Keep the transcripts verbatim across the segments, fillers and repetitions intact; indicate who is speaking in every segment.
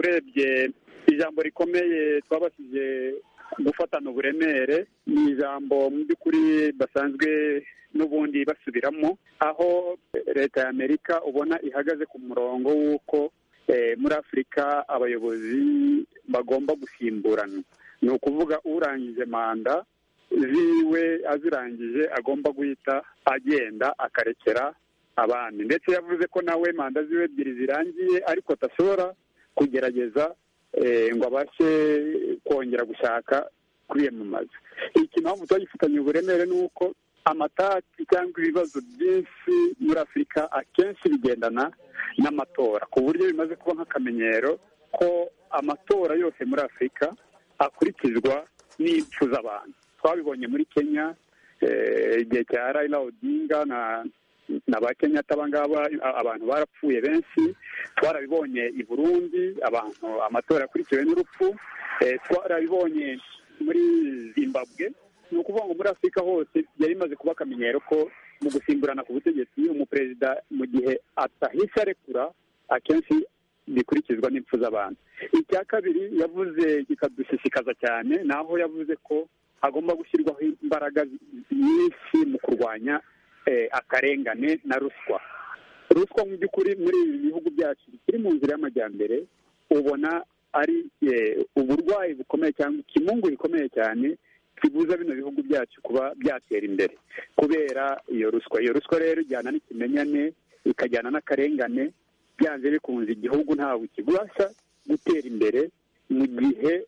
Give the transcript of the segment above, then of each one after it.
Speaker 1: urebye ijambo rikomeye twabashije gufatana uburemere ni ijambo mu by'ukuri basanzwe n'ubundi basubiramo, aho leta ya Amerika ubona ihagaze ku murongo w'uko muri Afurika abayobozi bagomba gusimburana. Ni ukuvuga urangije manda ziwe azirangije agomba guhita agenda akarekera abandi, ndetse yavuze ko nawe manda ziwe ebyiri zirangiye ariko atashobora kugerageza ngo abashe kongera gushaka kwiyamamaza. Iki mpamvu twagifitanye uburemere ni uko amatati cyangwa ibibazo byinshi muri Afurika akenshi bigendana n'amatora, ku buryo bimaze kuba nk'akamenyero ko amatora yose muri Afurika akurikizwa n'impfu z'abantu. Twabibonye muri Kenya igihe cya Raila Odinga na na ba Kenyatta abangaba abantu barapfuye benshi. Twarabibonye i Burundi abantu amatora akurikiwe n'urupfu. Twarabibonye muri Zimbabwe. Ni ukuvuga ngo muri Afurika hose yari imaze kuba akamenyero ko mu gusimburana ku butegetsi umuperezida mu gihe atahise arekura akenshi bikurikizwa n'impfu z'abantu. Icya kabiri yavuze kikadushishikaza cyane, naho yavuze ko hagomba gushyirwaho imbaraga nyinshi mu kurwanya akarengane na ruswa. Ruswa mu by'ukuri muri ibi bihugu byacu bikiri mu nzira y'amajyambere ubona ari uburwayi bukomeye cyangwa ikimungu gikomeye cyane kibuza bino bihugu byacu kuba byatera imbere kubera iyo ruswa. Iyo ruswa rero ijyana n'ikimenyane, ikajyana n'akarengane, byanze bikunze igihugu ntawe kibasha gutera imbere mu gihe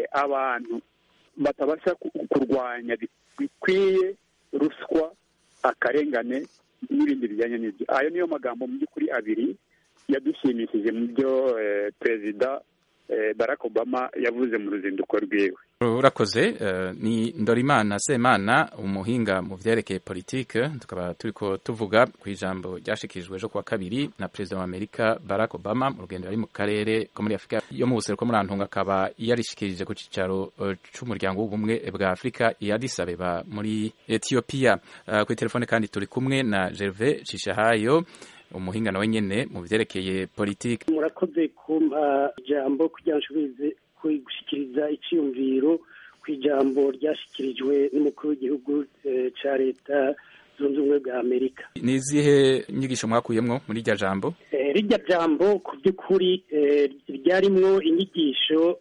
Speaker 1: abantu batabasha kurwanya bikwiye ruswa, akarengane n'ibindi bijyanye n'ibyo. Ayo niyo magambo mu by'ukuri abiri yadushimishije mu byo perezida Barack Obama yavuze mu ruzinduko rwiwe.
Speaker 2: Urakoze. Ni Ndorimana Semana, umuhinga mu vyerekeye politike, tukaba turiko tuvuga ku ijambo ryashikijwe ejo kuwa kabiri na perezida wa Amerika Barack Obama mu rugendo ari mu karere ko muri Afurika yo mu buseruko muri Antunga, akaba yarishikirije ku cicaro c'umuryango w'ubumwe bwa Afurika i Addis Abeba muri Ethiopia. Ku telefone kandi turi kumwe na Gervais Cishahayo, umuhinga nawe nyene mu vyerekeye politike.
Speaker 3: Murakoze kumpa ijambo kugira nshobore gushikiriza iciyumviro ku ijambo ryashikirijwe n'umukuru w'igihugu ca leta zunze ubumwe bwa Amerika.
Speaker 2: Ni izihe nyigisho mwakuyemwo muri irya jambo?
Speaker 3: Rirya jambo ku by'ukuri ryarimwo inyigisho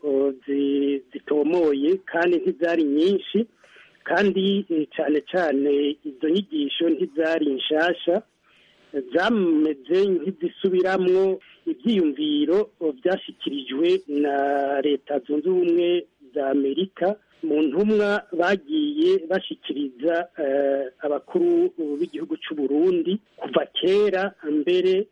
Speaker 3: zitomoye kandi ntizari nyinshi, kandi cyane cyane izo nyigisho ntizari nshasha, zameze nk'izisubiramwo ibyiyumviro byashyikirijwe na leta zunze ubumwe za Amerika mu ntumwa bagiye bashyikiriza abakuru b'igihugu cy'u Burundi kuva kera. Mbere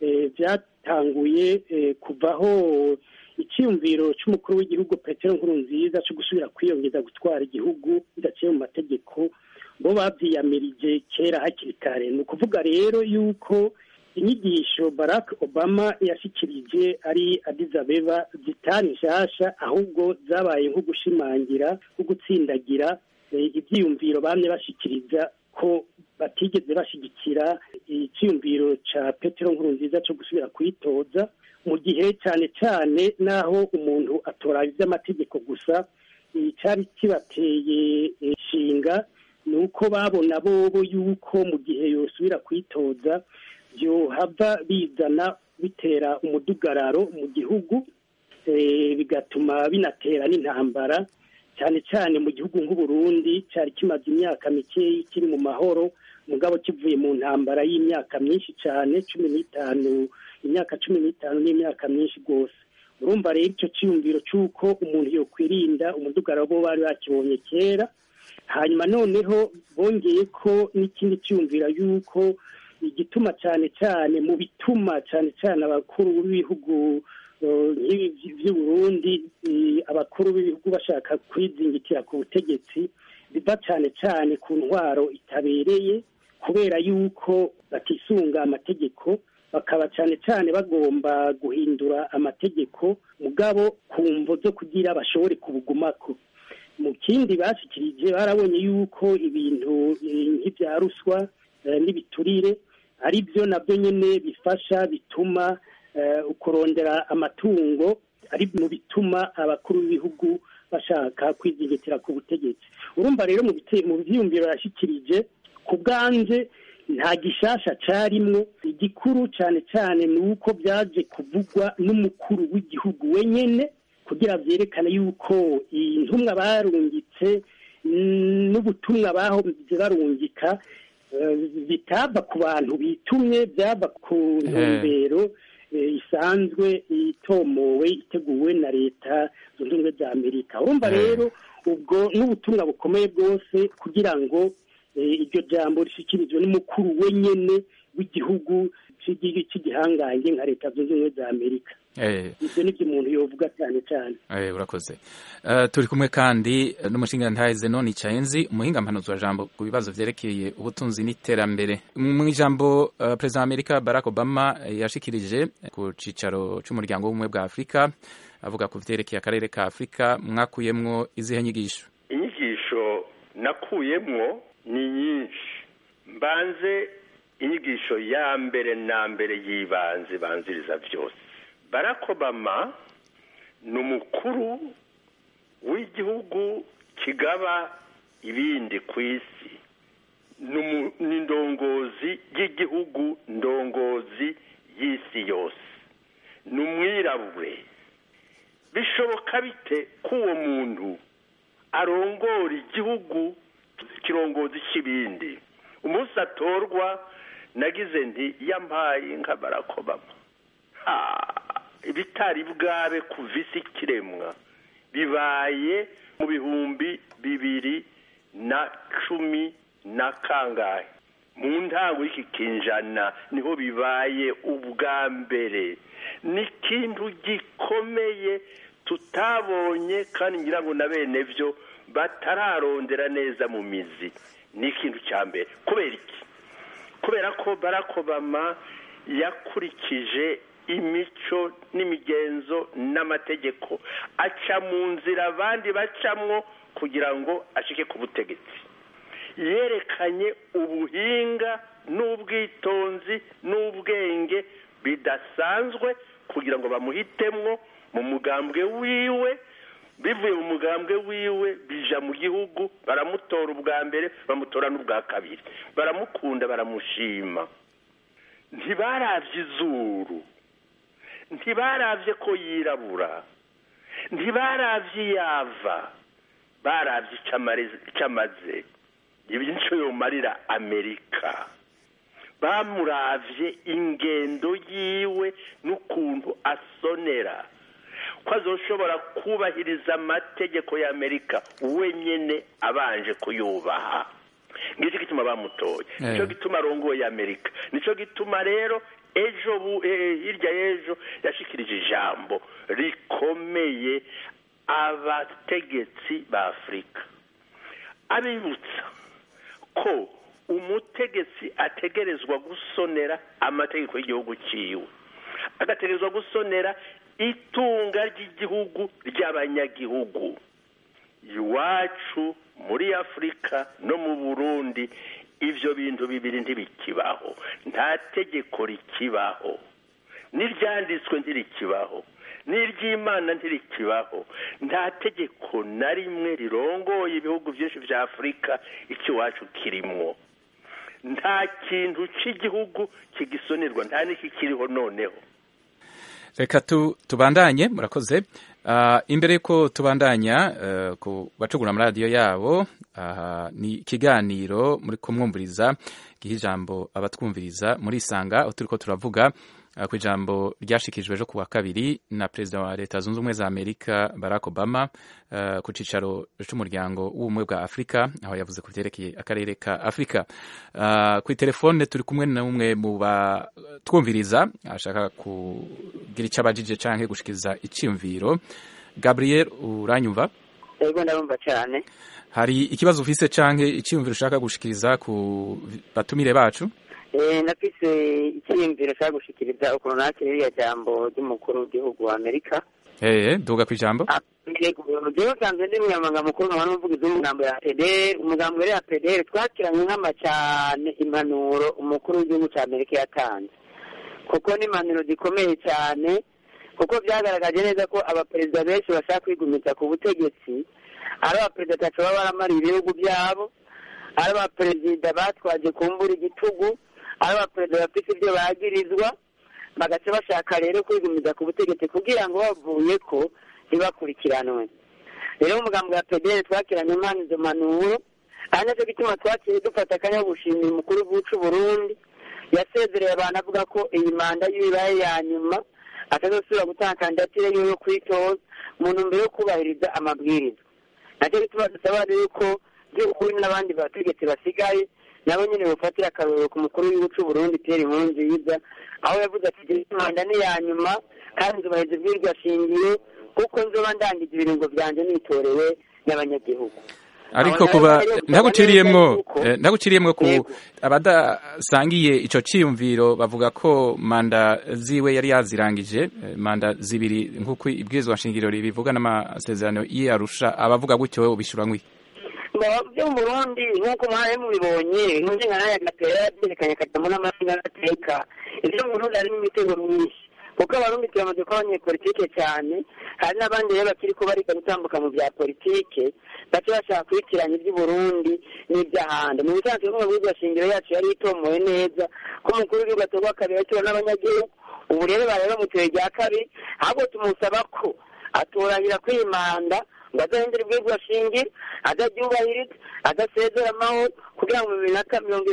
Speaker 3: byatanguye kuvaho icyiyumviro cy'umukuru w'igihugu Petero Nkurunziza cyo gusubira kwiyongeza gutwara igihugu bidaciye mu mategeko, bo babyiyamirije kera hakiri kare. Ni ukuvuga rero yuko inyigisho Barack Obama yashikirije ari Addis Abeba zitari nshasha, ahubwo zabaye nko gushimangira, nko gutsindagira ibyiyumviro bamwe bashikiriza ko batigeze bashigikira icyiyumviro ca Petero Nkurunziza cyo gusubira kwitoza, mu gihe cyane cyane naho umuntu atora iby'amategeko gusa. Icyari kibateye inshinga ni uko babona bobo yuko mu gihe yosubira kwitoza byohava bizana bitera umudugararo mu gihugu, bigatuma binatera n'intambara, cyane cyane mu gihugu nk'u Burundi cyari kimaze imyaka mike kiri mu mahoro, mugabo kivuye mu ntambara y'imyaka myinshi cyane, cumi n'itanu imyaka cumi n'itanu n'imyaka myinshi rwose. Urumva rero icyo cyiyumviro cy'uko umuntu yokwirinda umudugararo bo bari bakibonye kera. Hanyuma noneho bongeye ko n'ikindi cyumvira yuko igituma cyane cyane mu bituma cyane cyane abakuru b'ibihugu by'u Burundi, abakuru b'ibihugu bashaka kwizingitira ku butegetsi, biva cyane cyane ku ntwaro itabereye, kubera yuko batisunga amategeko, bakaba cyane cyane bagomba guhindura amategeko mugabo ku mvo zo kugira bashobore kubugumako. Mu kindi bashikirije barabonye yuko ibintu nk'ibya ruswa n'ibiturire ari byo nabyo nyene bifasha bituma ukurondera amatungo ari mu bituma abakuru b'ibihugu bashaka kwizigetera ku butegetsi. Urumva rero mu byiyumviro yashikirije ku bwanje nta gishasha carimwo, igikuru cyane cyane ni uko byaje kuvugwa n'umukuru w'igihugu wenyene kugira vyerekane yuko intumwa barungitse n'ubutumwa bahoze barungika bitava ku bantu bitumye, byava ku ntumbero isanzwe itomowe iteguwe na leta zunze ubumwe za Amerika. Urumva rero ubwo n'ubutumwa bukomeye bwose kugira ngo iryo jambo rishikirizwe n'umukuru wenyene w'igihugu cy'igihangange nka leta zunze ubumwe za Amerika. Ibyo nibyo umuntu yovuga cyane cyane.
Speaker 2: Urakoze. Turi kumwe kandi n'umushingantahe Zenon Chaenzi, umuhinga mpanuzi wa jambo ku bibazo vyerekeye ubutunzi n'iterambere. Mu ijambo Perezida wa Amerika Barack Obama yashikirije ku cicaro c'umuryango w'ubumwe bwa Afrika avuga ku vyerekeye akarere ka Afrika, mwakuyemwo izihe nyigisho?
Speaker 4: Inyigisho nakuyemwo ni nyinshi. Mbanze inyigisho ya mbere na mbere yibanze banziriza vyose. Barack Obama ni umukuru w'igihugu kigaba ibindi ku isi, ni ndongozi y'igihugu, ndongozi y'isi yose, ni umwirabure. Bishoboka bite ko uwo muntu arongora igihugu kirongozi cy'ibindi? Umunsi atorwa nagize nti yampaye nka Barack Obama. Ibitari bwabe kuvisi kiremwa bibaye mu bihumbi bibiri na cumi na kangahe, mu ntango y'iki kinjana niho bibaye ubwa mbere. Ni ikintu gikomeye tutabonye kandi ngira ngo na bene byo batararondera neza mu mizi. Ni ikintu cya mbere. Kubera iki? Kubera ko Barack Obama yakurikije imico n'imigenzo n'amategeko, aca mu nzira abandi bacamwo kugira ngo ashike ku butegetsi. Yerekanye ubuhinga n'ubwitonzi n'ubwenge bidasanzwe kugira ngo bamuhitemwo mu mugambwe wiwe. Bivuye mu mugambwe wiwe bija mu gihugu, baramutora ubwa mbere, bamutora n'ubwa kabiri, baramukunda, baramushima. Ntibaravye izuru, ntibaravye ko yirabura, ntibaravye yava, baravye icamaze, ibyo yomarira Amerika. Bamuravye ingendo yiwe n'ukuntu asonera ko azoshobora kubahiriza amategeko ya Amerika wenyene abanje kuyubaha. Ngicyo gituma bamutoye, nico gituma arongoye Amerika, nico gituma rero ejo hirya y'ejo yashikirije ijambo rikomeye abategetsi ba Afrika, abibutsa ko umutegetsi ategerezwa gusonera amategeko y'igihugu ciwe, agategerezwa gusonera itunga ry'igihugu ry'abanyagihugu. Iwacu muri Afrika no mu Burundi ivyo bintu bibiri ntibikibaho. Nta tegeko rikibaho, n'iryanditswe ntirikibaho, n'iry'Imana ntirikibaho. Nta tegeko na rimwe rirongoye ibihugu byinshi vya Afrika ikiwacu kirimwo. Nta kintu cy'igihugu kigisonerwa, nta n'ikikiriho noneho.
Speaker 2: Reka tu tubandanye, murakoze. Uh, imbere ko tubandanya uh, ku bacugura amaradiyo yabo, uh, ni ikiganiro muri kumwumviriza giha ijambo abatwumviriza muri Isanga, aho turiko turavuga uh, ku ijambo ryashikijwe ejo kuwa kabiri na Perezida wa Leta Zunze Ubumwe za Amerika Barack Obama uh, ku cicaro c'umuryango w'ubumwe bwa Afrika, aho yavuze ku vyerekeye akarere ka Afrika. Uh, ku telefone turi kumwe na umwe mu batwumviriza ashaka kugira icyo abajije canke gushikiriza iciyumviro. Gabriel, uranyumva?
Speaker 5: Ego ndabumva cyane.
Speaker 2: Hari ikibazo ufise canke iciyumviro ushaka gushikiriza ku batumire bacu?
Speaker 5: Eh, nafise iciyumviro ushaka gushikiriza ukuntu nakiriye iriya jambo ry'umukuru w'igihugu wa Amerika.
Speaker 2: Eh, duga kwijambo.
Speaker 5: Jewe kanze ndi munyamanga mukuru nk'abantu mvugize umugambo ya P D R, umugambo rero ya P D R twakiranye nk'ama cyane impanuro umukuru w'igihugu cya Amerika yatanze. Kuko ni impanuro zikomeye cyane, kuko byagaragaje neza ko abaperezida benshi bashaka kwigumiza ku butegetsi ari abaperezida batatu baba baramara ibihugu byabo, ari abaperezida batwaje kumbura igitugu, ari abaperezida bafite ibyo bagirizwa, bagaca bashaka rero kwigumiza ku butegetsi kugira ngo bavuye ko ntibakurikiranwe. rero umugambi wa P D R twakiranye impano izo mpanuro, ari nacyo gituma twaciye dufata akanya gushimira umukuru w'igihugu cy'u Burundi yasezereye abantu avuga ko iyi manda y'ibibaye ya nyuma atazosubira gutanga kandidatire yo kwitoza mu ntumbero yo kubahiriza amabwiriza. nacyo gituma dusaba yuko by'ukuri n'abandi bategetsi basigaye nabo nyine bafatira akarorero ku mukuru w'igihugu cy'u Burundi Pierre Nkurunziza, aho yavuze ati manda ni ya nyuma kandi nzubahiriza ibwirizwa shingiro kuko nzoba ndangije ibiringo byanje nitorewe n'abanyagihugu.
Speaker 2: ariko kuba ndaguciriyemwo ndaguciriyemwo ku abadasangiye ico ciyumviro bavuga ko manda ziwe yari yazirangije manda zibiri nk'uko ibwirizwa shingiro ribivuga n'amasezerano y'Arusha, abavuga gutyo bishura nkwi
Speaker 5: byo mu Burundi nk'uko mwaye mubibonye nkunze nka ya gatera byerekanye katamu n'amasinga ateka ivyo mu Burundi ari imitego myinshi kuko abarundi turamaze kuba abanyepolitike cyane, hari n'abandi rero bakiri ko barika gutambuka mu bya politike bace bashaka kwitiranya iby'Uburundi n'iby'ahandi. Mu bisanzwe nk'ubwirizwa shingiro yacu yari itomoye neza ko umukuru w'igihugu atorwa kabiri atorwa n'abanyagihugu, ubu rero bari bamuteye rya kabiri, ahubwo tumusaba ko atorahira kwimanda ngo azahindura ibwirizwa shingiro, azaryubahiriza, adasezera amahoro kugira ngo bibiri na mirongo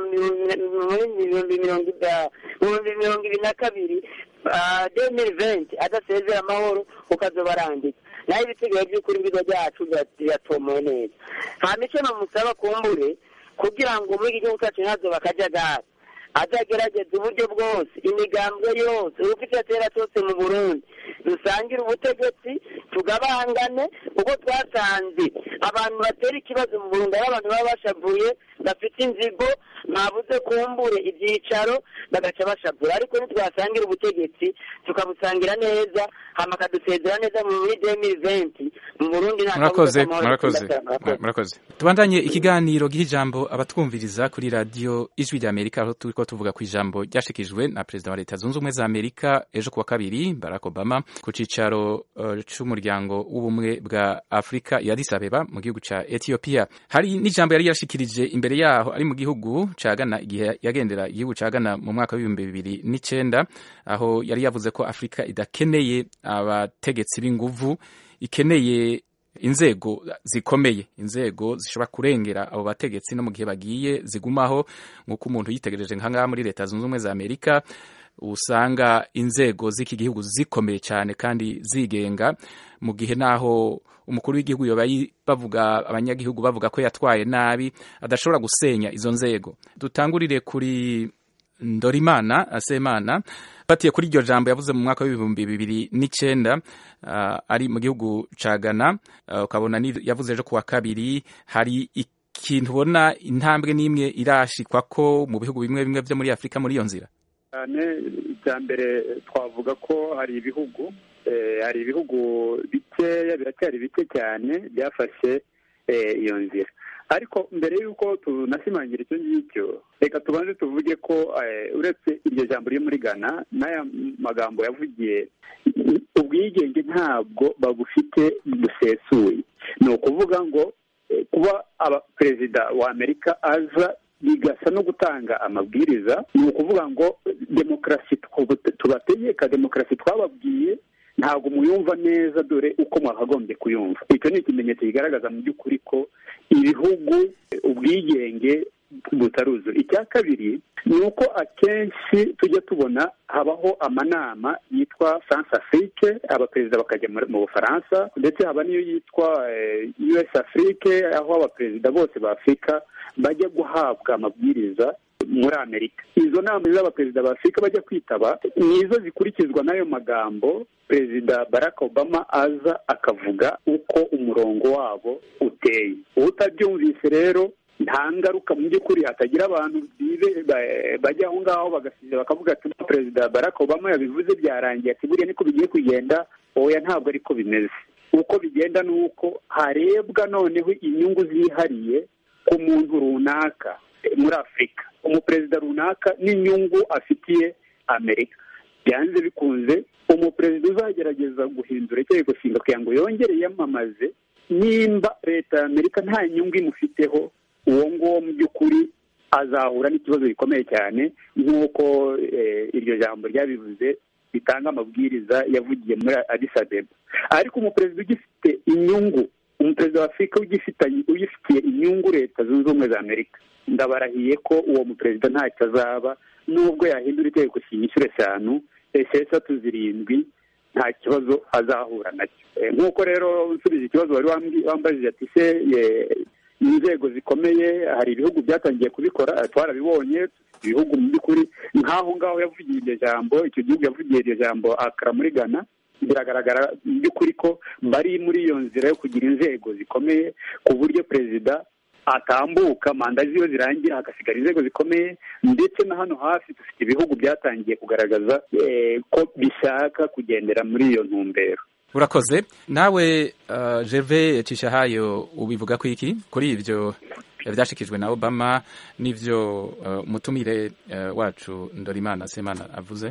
Speaker 5: ibiri na kabiri deux mille vingt adasezera amahoro ukazoba arangije. naho ibisigaye by'ukuri ibigo byacu biratomoye neza. nta mico namusaba kumbure kugira ngo muri iki gihugu cyacu ntazoba akajagari, azagerageza uburyo bwose imigambwe yose urufite atera cyose mu Burundi dusangira ubutegetsi tugabangane, kuko twasanze abantu batera ikibazo mu Burundi ari abantu baba bashavuye bafite inzigo babuze kumbure ibyicaro bagaca bashabura, ariko ntitwasangira ubutegetsi tukabusangira neza hama kadusezera neza muri deux mille vingt mu Burundi.
Speaker 2: murakoze murakoze murakoze tubandanye ikiganiro giha ijambo abatwumviriza kuri radio Ijwi rya Amerika, aho turiko tuvuga ku ijambo ryashikijwe na Perezida wa Leta Zunze Ubumwe za Amerika ejo kuwa kabiri Barack Obama ku cicaro uh, c'umuryango w'ubumwe bwa Afrika ya Addis Abeba mu gihugu ca Ethiopia. Hari n'ijambo yari yashikirije imbere yaho ari mu gihugu ca Ghana igihe yagendera igihugu ca Ghana mu mwaka w'ibihumbi bibiri n'icenda, aho yari yavuze ko Afrika idakeneye abategetsi b'inguvu, ikeneye inzego zikomeye, inzego zishobora kurengera abo bategetsi no mu gihe bagiye zigumaho, nk'uko umuntu yitegereje nka ngaha muri Leta Zunze Ubumwe za Amerika usanga inzego z'iki gihugu zikomeye cyane kandi zigenga, mu gihe naho umukuru w'igihugu yoba bavuga abanyagihugu bavuga ko yatwaye nabi adashobora gusenya izo nzego. Dutangurire kuri Ndorimana Semana batiye kuri iryo jambo yavuze mu mwaka w'ibihumbi bibiri n'icenda uh, ari mu gihugu ca Ghana, ukabona uh, yavuze ejo kuwa kabiri. Hari ikintu ubona intambwe n'imwe irashikwa ko mu bihugu bimwe bimwe vyo muri Afrika muri iyo nzira?
Speaker 1: Icya mbere twavuga ko hari ibihugu eh, hari ibihugu bikeya biracyari bike cyane byafashe eh, iyo nzira, ariko mbere y'uko tunasimangira icyo ngicyo reka tubanze tuvuge ko uh, uretse iryo jambo ryo muri Ghana n'aya magambo yavugiye, ubwigenge ntabwo babufite busesuye. ni ukuvuga ngo eh, kuba aba perezida wa Amerika aza bigasa no gutanga amabwiriza, ni ukuvuga ngo demokarasi tubategeka, demokarasi twababwiye ntabwo muyumva neza dore uko mwakagombye kuyumva. Icyo ni ikimenyetso kigaragaza mu by'ukuri ko ibihugu ubwigenge butaruzura. Icya kabiri ni uko akenshi tujya tubona habaho amanama yitwa France Afrique, abaperezida bakajya mu Bufaransa, ndetse haba n'iyo yitwa U S Afrique, aho abaperezida bose ba Afurika bajya guhabwa amabwiriza muri Amerika. Izo nama z'abaperezida ba Afurika bajya kwitaba nizo zikurikizwa n'ayo magambo Perezida Barack Obama aza akavuga uko umurongo wabo uteye. Utabyumvise rero nta ngaruka mu by'ukuri, hatagira abantu bajya aho ngaho bagasize bakavuga ati Perezida Barack Obama yabivuze byarangiye, ati buriya niko bigiye kugenda. Oya, ntabwo ariko bimeze. Uko bigenda ni uko harebwa noneho inyungu zihariye ku muntu runaka muri Afurika, umuperezida runaka n'inyungu afitiye Amerika. byanze bikunze umuperezida uzagerageza guhindura itegeko nshinga kugira ngo yongere yiyamamaze, nimba leta ya amerika nta nyungu imufiteho, uwo nguwo mu by'ukuri azahura n'ikibazo gikomeye cyane, nk'uko iryo jambo ryabivuze bitanga amabwiriza yavugiye muri Addis Abeba. Ariko umuperezida ugifite inyungu, umuperezida wa Afurika ugifitiye inyungu leta zunze ubumwe za Amerika, ndabarahiye ko uwo muperezida ntacyo azaba, nubwo yahindura itegeko nshinga inshuro eshanu esheshatu zirindwi, nta kibazo azahura nacyo. Nk'uko rero nsubije ikibazo wari wambajije ati se inzego zikomeye, hari ibihugu byatangiye kubikora, twarabibonye. Ibihugu mu by'ukuri nk'aho ngaho yavugiye iryo jambo, icyo gihugu yavugiye iryo jambo Accra muri Ghana, biragaragara mu by'ukuri ko bari muri iyo nzira yo kugira inzego zikomeye, ku buryo perezida atambuka manda ziwe zirangira hagasigara inzego zikomeye. Ndetse na hano hafi dufite ibihugu byatangiye kugaragaza ko bishaka kugendera muri iyo ntumbero.
Speaker 2: Urakoze. Nawe uh, Gervais Cishahayo ubivuga ko iki kuri ivyo byashikijwe na Obama n'ivyo umutumire uh, uh, wacu Ndorimana Semana avuze?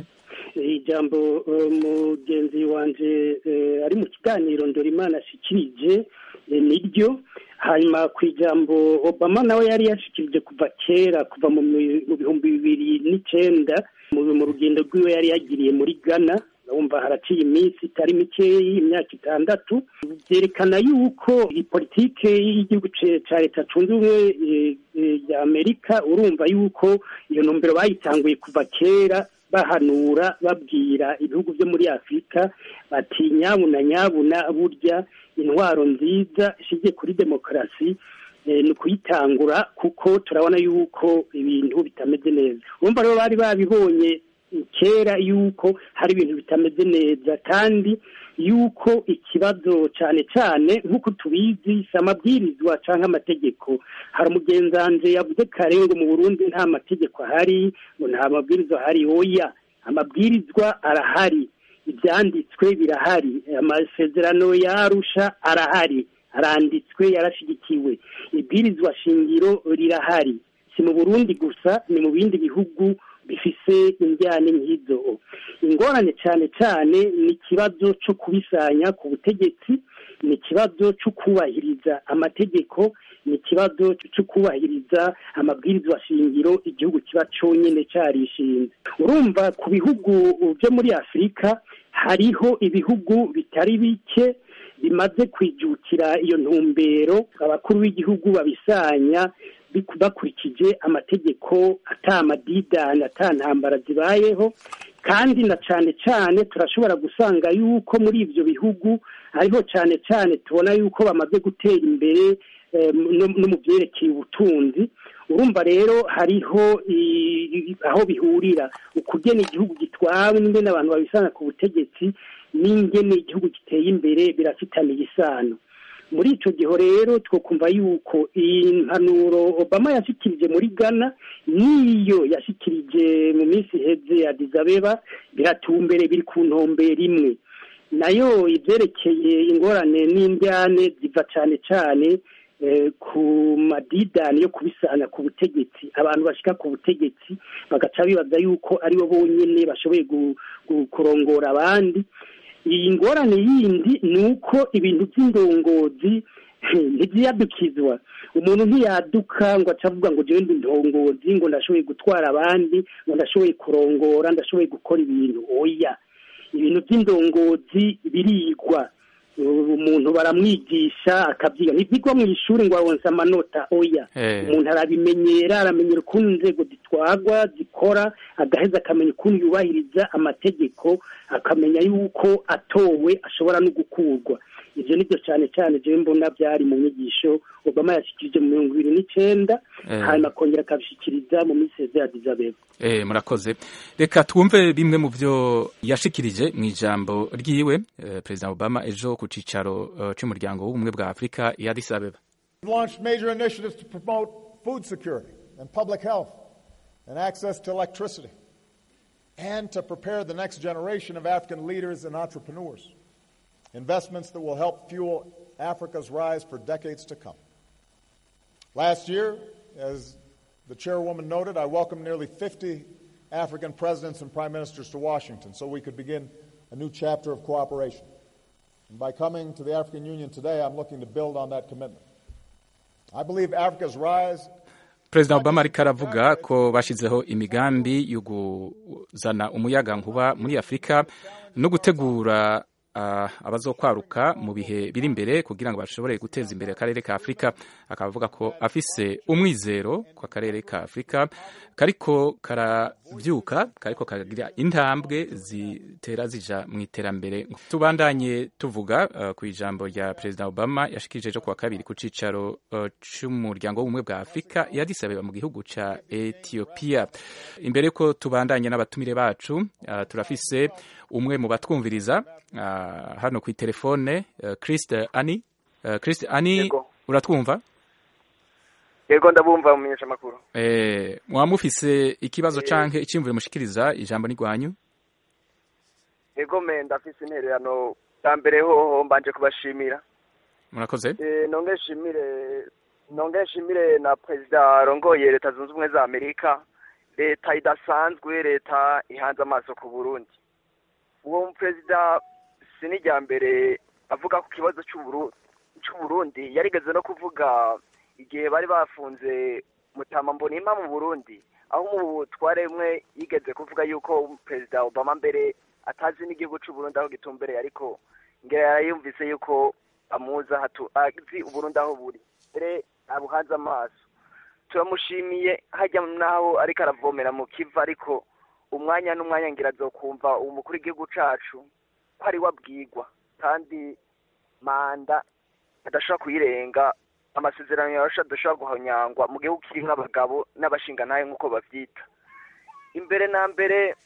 Speaker 3: Ijambo uh, mugenzi wanje uh, ari mu kiganiro Ndorimana ashikirije uh, niryo. Hanyuma ku ijambo Obama nawe yari yashikirije kuva kera, kuva mu bihumbi bibiri n'icenda mu rugendo rwiwe yari yagiriye muri Ghana. Urumva haraciye iminsi itari mikeyi, imyaka itandatu. Byerekana yuko politike y'igihugu ca leta zunze ubumwe ya Amerika, urumva yuko iyo ntumbero bayitanguye kuva kera, bahanura babwira ibihugu byo muri Afurika bati nyabuna nyabuna burya intwaro nziza ishingiye kuri demokarasi ni ukuyitangura, kuko turabona yuko ibintu bitameze neza. Urumva rero bari babibonye kera yuko hari ibintu bitameze neza, kandi yuko ikibazo cyane cyane nk'uko tubizi si amabwirizwa cyangwa amategeko. Hari umugenzanze yavuze kare ngo mu Burundi nta mategeko ahari, ngo nta mabwirizwa ahari. Oya, amabwirizwa arahari, ibyanditswe birahari, amasezerano ya Arusha arahari, aranditswe, yarashigikiwe, ibwirizwa shingiro rirahari. Si mu Burundi gusa, ni mu bindi bihugu bifise injyane nk'izo. Ingorane cyane cyane ni ikibazo cyo kubisanya ku butegetsi, ni ikibazo cyo kubahiriza amategeko, ni ikibazo cyo kubahiriza amabwirizwa shingiro igihugu kiba cyonyine cyarishinze. Urumva ku bihugu byo muri Afurika hariho ibihugu bitari bike bimaze kwijukira iyo ntumbero, abakuru b'igihugu babisanya bakurikije amategeko, ata amadidani, ata ntambara zibayeho. Kandi na cyane cyane turashobora gusanga yuko muri ibyo bihugu hariho cyane cyane tubona yuko bamaze gutera imbere no mu byerekeye ubutunzi. Urumva rero hariho aho bihurira ukugena igihugu gitwawe n'ingene abantu babisana ku butegetsi n'ingene igihugu giteye imbere, birafitaniye isano. Muri icyo gihe rero twokumva yuko iyi mpanuro Obama yashikirije muri Ghana n'iyo yashikirije mu minsi iheze Addis Abeba biratumbere, biri ku ntumbero imwe. Nayo ibyerekeye ingorane n'indyane ziva cyane cyane ku madidani yo kubisana ku butegetsi. Abantu bashika ku butegetsi bagaca bibaza yuko aribo bonyine bashoboye kurongora abandi. Iyi ngorane yindi ni uko ibintu by'indongozi ntibyadukizwa. Umuntu ntiyaduka ngo acavuga ngo jewe ndi ndongozi, ngo ndashoboye gutwara abandi, ngo ndashoboye kurongora, ndashoboye gukora ibintu. Oya, ibintu by'indongozi birigwa, umuntu baramwigisha akabyiga. Ntibyigwa mu ishuri ngo aronse amanota. Oya, umuntu arabimenyera, aramenyera ukuntu inzego zitwagwa zikora, agaheza akamenya ukuntu yubahiriza amategeko, akamenya yuko atowe ashobora no gukurwa. Ibyo nibyo cyane cyane jewe mbona byari mu nyigisho Obama yashikirije mu mirongo ibiri n'icenda, hanyuma akongera akabishikiriza mu minsi ya Addis Abeba.
Speaker 2: Eh, murakoze. Reka twumve bimwe mu byo yashikirije mu ijambo ryiwe eh, President Obama ejo ku cicaro uh, c'umuryango w'ubumwe bwa Afrika ya Addis Abeba.
Speaker 6: We launched major initiatives to promote food security and public health and access to electricity, and to prepare the next generation of African leaders and entrepreneurs. Investments that will help fuel Africa's rise for decades to come. Last year, as the chairwoman noted, I welcomed nearly fifty African presidents and prime ministers to Washington so we could begin a new chapter of cooperation. And by coming to the African Union today, I'm looking to build on that commitment. I believe Africa's rise.
Speaker 2: President Obama ariko aravuga ko bashizeho imigambi yo kuzana umuyaga nkuba muri Afrika no gutegura Uh, abazokwaruka mu bihe biri imbere kugira ngo bashobore guteza imbere akarere ka Afrika. Akavuga ko afise umwizero ku akarere ka Afrika kariko karavyuka kariko kagira intambwe zitera zija mu iterambere. Tubandanye tuvuga uh, ku ijambo rya President Obama yashikije ejo kuwa kabiri ku cicaro uh, c'umuryango w'ubumwe bwa Afrika yadisabeba mu gihugu ca Ethiopia. Imbere ko tubandanye n'abatumire bacu uh, turafise umwe mu batwumviriza uh, hano ku telefone uh, Christ Ani uh, Christ Ani Yego. Uratwumva?
Speaker 7: Yego ndabumva mumenyesha makuru.
Speaker 2: Eh mwamufise ikibazo e... canke icimvure mushikiriza ijambo ni gwanyu?
Speaker 7: Yego me ndafise intererano tambere hoho mbanje kubashimira.
Speaker 2: Murakoze.
Speaker 7: Eh nonge shimire nonge shimire na president rongoye leta zunze ubumwe za Amerika, leta idasanzwe, leta ihanze amaso ku Burundi. Uwo president sinijya mbere avuga ku kibazo cy'Uburundi yarigeze no kuvuga igihe bari bafunze Mutama Mbonimpa mu Burundi, aho mu twaremwe yigeze kuvuga yuko President Obama mbere atazi n'igihugu cy'Uburundi aho gitumbereye, ariko ngera yarayumvise yuko amuza hatu azi Uburundi aho buri mbere abuhanze amaso. Turamushimiye hajya naho ariko aravomera mu kiva, ariko umwanya n'umwanya ngira azokumva umukuru w'igihugu cacu ko ari wabwigwa kandi manda adashobora kuyirenga, amasezerano yarasha adashobora guhonyangwa mu gihugu kirimo abagabo n'abashinga naye nk'uko bavyita. Imbere na mbere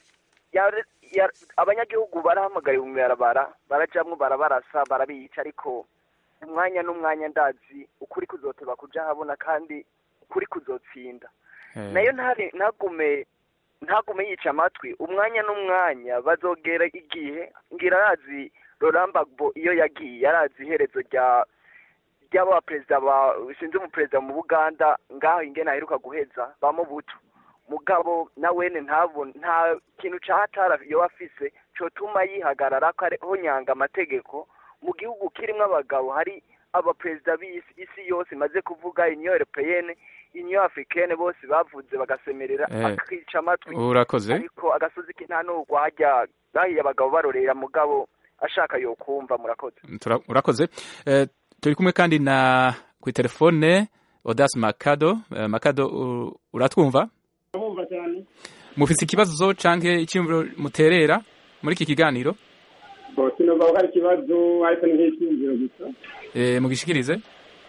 Speaker 7: abanyagihugu barahamagaye mu barabara, barajamwo barabarasa barabica, ariko umwanya n'umwanya ndazi ukuri kuzoteba kuja habona kandi ukuri kuzotsinda. Hey. Nayo ntari nagume ntagume yica amatwi, umwanya n'umwanya bazogera igihe ngira arazi Laurent Gbagbo iyo yagiye yarazi iherezo rya ry'aba president ba sinzi mu president mu Buganda ngaho ingena aheruka guheza ba Mobutu. Mugabo nawene ntabo nta kintu catara yo afise cyo tuma yihagarara ko ho nyanga amategeko mu gihugu kirimo abagabo, hari aba president b'isi isi yose maze kuvuga Union Européenne, Union Africaine, bose bavuze bagasemerera eh, akica amatwi.
Speaker 2: Urakoze.
Speaker 7: Ariko agasozi k'intano gwajya bahiye abagabo barorera mugabo ashaka yo kumva. Murakoze.
Speaker 2: Urakoze. Eh, turi kumwe kandi na ku telefone Odas Makado. Eh, Makado uratwumva?
Speaker 3: Ndumva cyane.
Speaker 2: Mufise ikibazo canke icyumviro muterera muri iki kiganiro?
Speaker 3: Bo sino baho hari ikibazo ariko ni nk'icyumviro gusa.
Speaker 2: Eh, mugishikirize?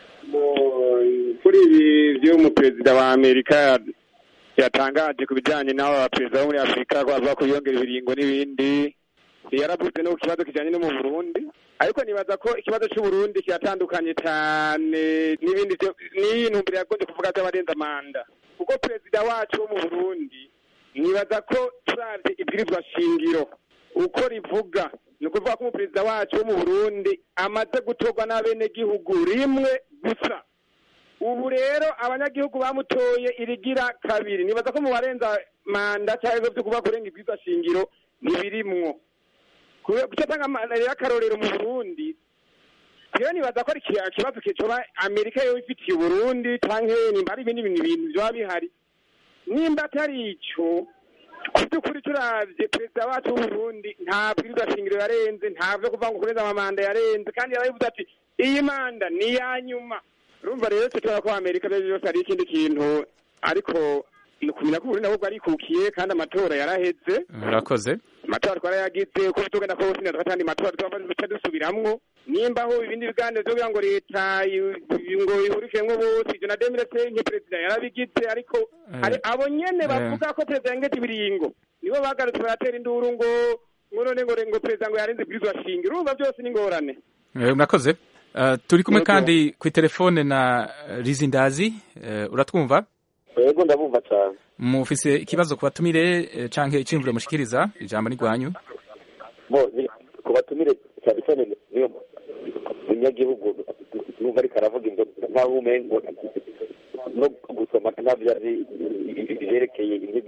Speaker 1: Kuri ibi byo mu president wa Amerika yatangaje ku bijyanye n'aba perezida bo muri Afrika ko baza kuyongera ibiringo n'ibindi, yaravuze no ku kibazo kijyanye no mu Burundi, ariko nibaza ko ikibazo cy'u Burundi kiratandukanye cyane n'ibindi byo n'intumbero yagonze kuvuga by'abarenza manda, kuko perezida wacu wo mu Burundi nibaza ko turavye ibwirizwa shingiro uko rivuga, ni ukuvuga ko umuperezida wacu wo mu Burundi amaze gutorwa n'abenegihugu rimwe gusa. Ubu rero abanyagihugu bamutoye irigira kabiri, nibaza ko mu barenza manda cyangwa byo kuba kurenga ibwirizwa shingiro nibirimwo. Kucatanga rero akarorero mu Burundi, rero nibaza ko ari ikibazo kicoba Amerika yo ifitiye Burundi canke nimba ari ibindi bintu byo bihari. Nimba atari ico kubyukuri turavye perezida wacu w'u Burundi nta bwirizwa shingiro yarenze, ntavyo kuvuga ngo kurenza amanda yarenze, kandi yaravuze ati iyi manda ni ya nyuma. Urumva rero tutara ko Amerika rero ari ikindi kintu, ariko nukumenya ko Burundi ahubwo arikukiye kandi amatora yaraheze.
Speaker 2: Murakoze.
Speaker 1: Amatora twarayagize ko tugenda ko sinda kandi amatora twamaze dusubiramwo, nimba ho ibindi biganiro byo kugira ngo leta ngo ihurikemwe bose ivyo na deux mille cinq president yarabigize, ariko hari abo nyene bavuga ko president ngeti ibiringo nibo bagarutse baratera induru ngo ngo none ngo ngo president ngo yarenze bwirizwa shingiro. Urumva byose ni ngorane.
Speaker 2: Murakoze. Uh, turi kumwe kandi ku telefone na Rizindazi. Uh, uratwumva?
Speaker 8: Yego ndabumva cyane.
Speaker 2: Mufise ikibazo kubatumire canke icimvuro mushikiriza, ijambo ni gwanyu.
Speaker 8: Bo kubatumire cyane cyane niyo munyagihugu numva ari karavuga inzo nta bumengo no gusoma ntabyazi byerekeye inzigi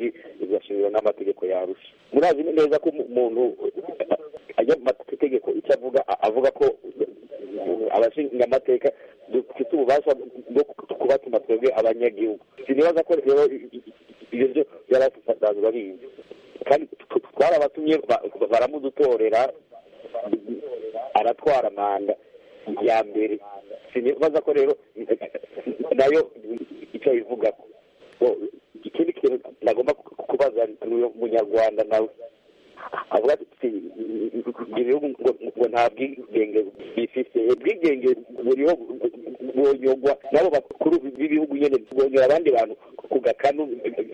Speaker 8: ibwirizwa shingiro n'amategeko yarusha. Murazi neza ko umuntu ajya mu mategeko icyo avuga avuga ko abashinga amateka dufite ububasha bwo kubatuma twebwe abanyagihugu. Sinibaza ko rero ibyo byo yarafatazwa ari kandi twarabatumye baramudutorera aratwara manda ya mbere. Sinibaza ko rero nayo icyo ivuga ko ikindi kintu nagomba kubaza n'uyo munyarwanda nawe avuga ati ibihugu ngo nta bwigenge bifite. Ubwigenge buriho bwonyogwa nabo bakuru b'ibihugu nyene bwonyora abandi bantu ku gakanu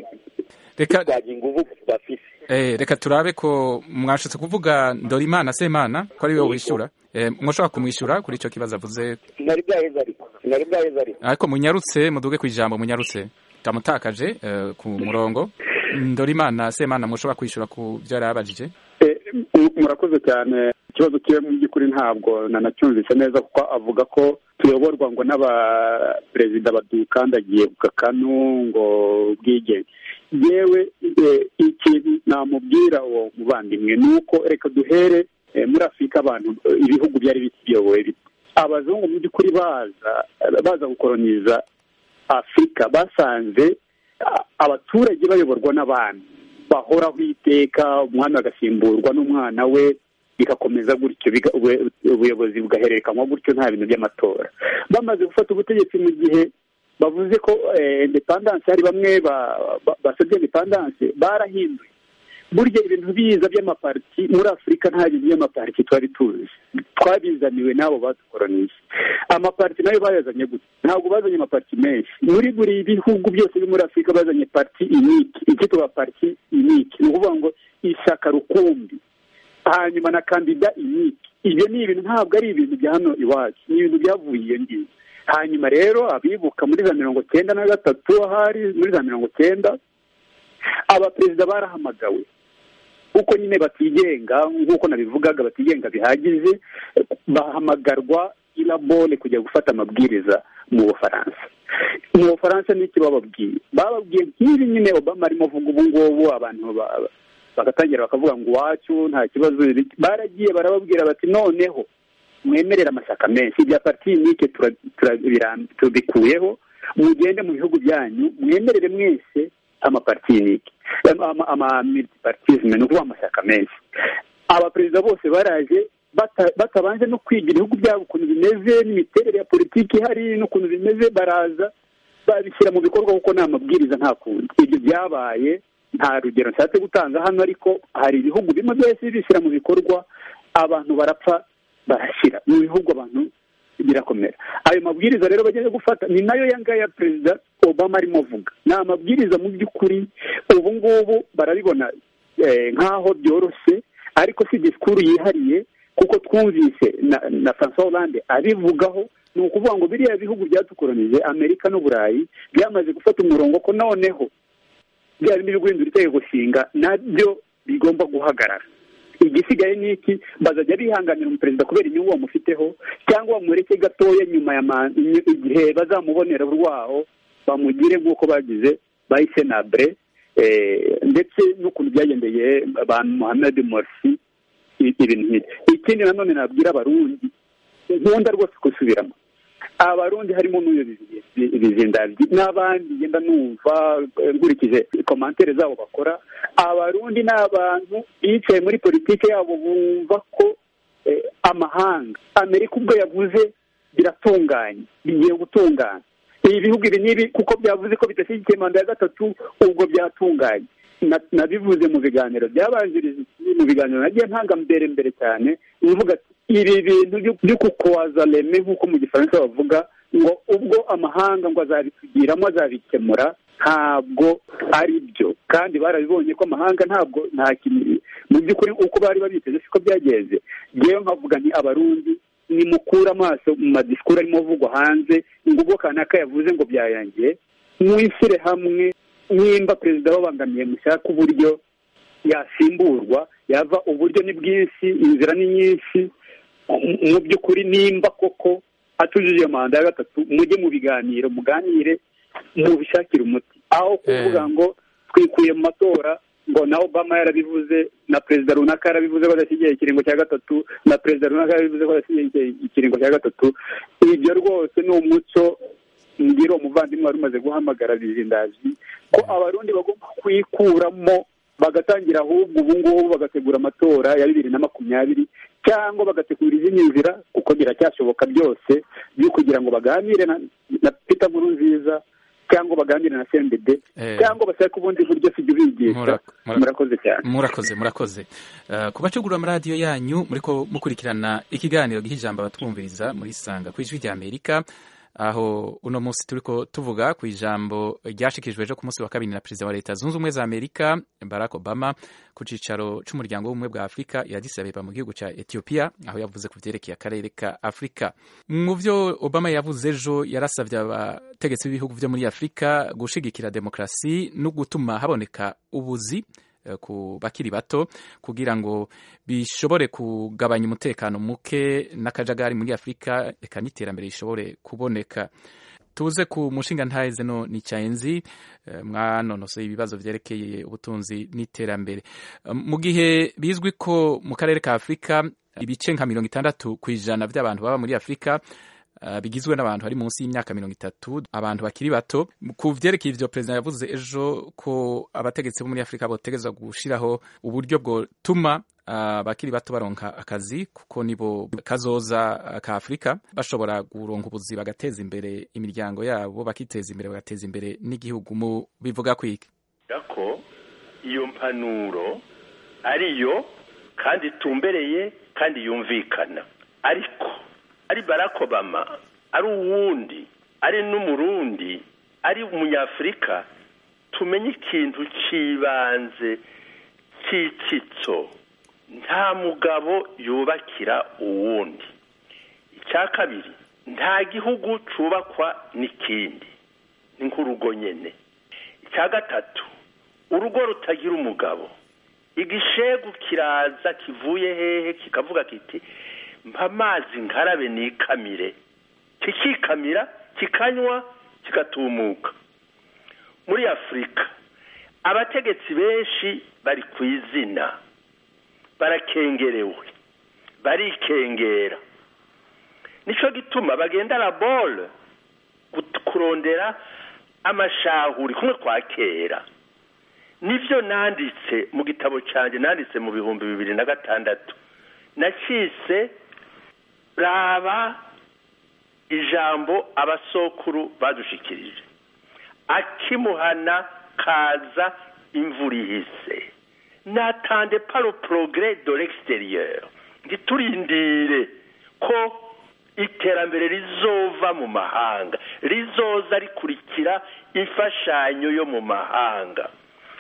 Speaker 2: reka
Speaker 8: inguvu bafise.
Speaker 2: Eh, reka turabe ko mwashitse kuvuga Ndorimana Semana ko ari we wishura. Eh, mwoshobora kumwishura kuri ico kibazo avuze.
Speaker 8: Nari bwaheza ariko nari bwaheza ariko
Speaker 2: ariko munyarutse muduge kwijambo munyarutse tamutakaje uh, ku murongo. Ndorimana Semana mwoshobora kwishura ku byo yarabajije.
Speaker 1: Eh, murakoze cyane. Ikibazo kiwe mu by'ukuri ntabwo nanacyumvise neza kuko avuga ko tuyoborwa ngo n'aba perezida badukandagiye ku gakanu ngo bwigenge. Yewe ikintu namubwira uwo muvandimwe nuko reka duhere muri Afurika abantu ibihugu byari bitiyoboye abazungu mu by'ukuri baza baza gukoloniza Afurika basanze abaturage bayoborwa n'abantu bahoraho iteka, umwami agasimburwa n'umwana we bikakomeza gutyo ubuyobozi bugahererekanwa gutyo nta bintu by'amatora. Bamaze gufata ubutegetsi mu gihe bavuze ko independence hari bamwe basabye independence barahinduye. Burya ibintu biza by'amaparti muri Afurika nta bintu by'amaparti twari tuzi, twabizaniwe n'abo badukolonije. Amaparti nayo bayazanye gute? Ntabwo bazanye amaparti menshi. Muri buri bihugu byose biri muri Afurika bazanye parti unique, icyitwa parti unique, ni ukuvuga ngo ishyaka rukumbi hanyuma na kandida unique. Ibyo ni ibintu ntabwo ari ibintu bya hano iwacu, ni ibintu byavuye iyo ngiyo. Hanyuma rero abibuka muri za mirongo cyenda na gatatu ahari muri za mirongo cyenda abaperezida barahamagawe uko nyine batigenga nk'uko nabivugaga batigenga bihagije, bahamagarwa ilabone kujya gufata amabwiriza mu Bufaransa. Mu Bufaransa n'iki bababwiye? Bababwiye nk'ibi nyine Obama arimo avuga ubu ngubu, abantu bagatangira bakavuga ngo wacu nta kibazo. Baragiye barababwira bati noneho mwemerera amashyaka menshi ibya parti unique turabikuyeho, mugende mu bihugu byanyu mwemerere mwese amaparti unique ama multipartisme ni ukuvuga amashyaka menshi. Abaperezida bose baraje batabanje no kwiga ibihugu byabo ukuntu bimeze n'imiterere ya politiki ihari n'ukuntu bimeze, baraza babishyira mu bikorwa kuko nta mabwiriza nta kundi. Ibyo byabaye nta rugero nshatse gutanga hano, ariko hari ibihugu bimwe byose bishyira mu bikorwa, abantu barapfa barashyira mu bihugu, abantu birakomera. Ayo mabwiriza rero bageze gufata ni nayo yangaya Perezida Obama arimo avuga. Ni amabwiriza mu by'ukuri ubu ngubu barabibona nk'aho byoroshye, ariko si disikuru yihariye kuko twumvise na, na François Hollande abivugaho. Ni ukuvuga ngo biriya bihugu byatukolonije Amerika n'Uburayi byamaze gufata umurongo ko noneho byari biri guhindura itegeko nshinga nabyo bigomba guhagarara. Igisigaye ni iki? Bazajya bihanganira umuperezida kubera inyungu bamufiteho cyangwa bamureke gatoya nyuma ya igihe bazamubonera urwaho bamugire nk'uko bagize bayisenabre ndetse n'ukuntu byagendeye ba Mohamed Morsi ibintu nk'ibyo. Ikindi nanone nabwira abarundi nkunda rwose kusubiramo, abarundi harimo n'uyo bizindavyi n'abandi ngenda numva nkurikije komantere zabo bakora. Abarundi n'abantu bicaye muri politike yabo bumva ko eh, amahanga Amerika ubwo yavuze biratunganye bigiye gutungana ibi bihugu ibi nibi kuko byavuze ko bidashyigikiye manda ya gatatu ubwo byatunganye. Nabivuze mu biganiro byabanjirije mu biganiro nagiye ntanga mbere mbere cyane uvuga ibi bintu byo kukoza leme nk'uko mu gifaransa bavuga ngo ubwo amahanga ngo azabitugiramo azabikemura, ntabwo ari byo. Kandi barabibonye ko amahanga ntabwo nta kintu mu by'ukuri uko bari babiteze siko byagenze. Ngewe nkavuga nti abarundi ni mukura amaso mu madisikuru arimo avugwa hanze ngo ubwo kanaka yavuze ngo byayangiye, mwishyire hamwe. Nimba perezida babangamiye mushaka uburyo yasimburwa yava, uburyo ni bwinshi, inzira ni nyinshi. Mu by'ukuri nimba koko atujije manda ya gatatu mujye mu biganiro muganire mu bishakira umuti, aho kuvuga ngo twikuye mu matora ngo na Obama yarabivuze na perezida runaka yarabivuze ko adashyigikiye ikiringo cya gatatu na perezida runaka yarabivuze ko adashyigikiye ikiringo cya gatatu. Ibyo rwose ni umuco ngira umuvandimwe wari umaze guhamagara bizindazi ko abarundi bagomba kwikuramo bagatangira ahubwo ubu ngubu bagategura amatora ya bibiri na makumyabiri cyangwa bagategura izindi nzira kuko biracyashoboka byose byo kugira ngo baganire na, na Peter Nkurunziza cyangwa baganire na C N D D eh, cyangwa bashaka ubundi buryo sibyo bigisha. Murakoze cyane.
Speaker 2: Murakoze murakoze uh, kubacugura amaradiyo yanyu muriko mukurikirana ikiganiro gihijamba batwumviriza muri Sanga ku ijwi rya Amerika, aho uno munsi turiko tuvuga ku ijambo ryashikijwe ejo ku munsi wa kabiri na perezida wa leta zunze ubumwe za Amerika Barack Obama ku cicaro c'umuryango w'ubumwe bwa Afrika ya Addis Abeba mu gihugu ca Ethiopia, aho yavuze ku vyerekeye akarere ka Afrika. Mu vyo Obama yavuze ejo, yarasavye abategetsi b'ibihugu vyo muri Afrika gushigikira demokrasi no gutuma haboneka ubuzi ku bakiri bato kugira ngo bishobore kugabanya umutekano muke n'akajagari muri Afrika, eka n'iterambere rishobore kuboneka. Tuze ku mushinga ntahize no ni Chaenzi mwanonosoye ibibazo vyerekeye ubutunzi n'iterambere. Mu gihe bizwi ko mu karere ka Afrika ibice nka mirongo itandatu kw'ijana by'abantu baba muri Afrika Uh, bigizwe n'abantu hari munsi y'imyaka mirongo itatu, abantu bakiri bato. Ku vyerekeye ivyo perezida yavuze ejo ko abategetsi bo muri Afrika botegezwa gushiraho uburyo bwo tuma uh, bakiri bato baronka akazi kuko nibo kazoza ka Afrika, bashobora guronka ubuzi bagateza imbere imiryango yabo, bakiteza imbere bagateza imbere n'igihugu. Mu bivuga kwiki
Speaker 4: ko iyo mpanuro ariyo kandi tumbereye kandi yumvikana, ariko ari Barack Obama, ari uwundi, ari n'umurundi, ari umunyafrika, tumenye ikintu cibanze cy'icitso, nta mugabo yubakira uwundi. Icya kabiri, nta gihugu cubakwa n'ikindi, ni nk'urugo nyene. Icya gatatu, urugo rutagira umugabo, igishegu kiraza kivuye hehe kikavuga kiti mpa amazi nkarabe nikamire, kikikamira kikanywa kikatumuka. Muri Afrika abategetsi benshi bari kwizina, barakengerewe, barikengera. Nico gituma bagenda la bole kurondera amashahuri kumwe kwa kera. Nivyo nanditse mu gitabo canje, nanditse mu bihumbi bibiri na gatandatu, nakise raba ijambo abasokuru badushikirije, akimuhana kaza imvura ihise, n'attendez pas le progrès de l'extérieur, ngiturindire ko iterambere rizova mu mahanga, rizoza rikurikira imfashanyo yo mu mahanga.